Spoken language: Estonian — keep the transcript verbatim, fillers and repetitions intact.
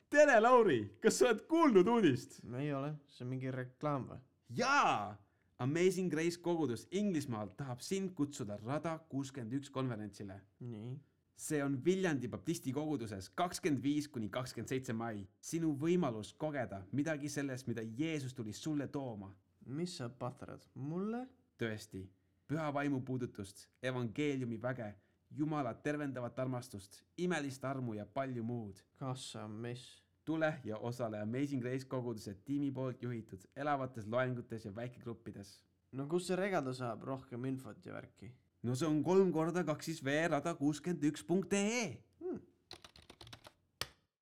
tere, Lauri! Kas sa oled kuulnud uudist? Ei ole, see on mingi reklaam või? Jaa! Amazing Grace kogudus Inglismaal tahab sind kutsuda Rada kuuskümmend üks konverentsile. Nii. See on Viljandi Baptisti koguduses kakskümmend viis kuni kakskümmend seitse mai. Sinu võimalus kogeda midagi sellest, mida Jeesus tuli sulle tooma. Mis sa patrad? Mulle? Tõesti, püha vaimu puudutust, evangeeliumi väge, Jumala tervendavat armastust, imelist armu ja palju muud. Kas sa mis? Tule ja osale Amazing Grace koguduse tiimi poolt juhitud elavates loengutes ja väikegruppides. No kus see regada saab rohkem infot ja värki? No see on kolm korda kaks siis V rada kuuskümmend üks punkt ee.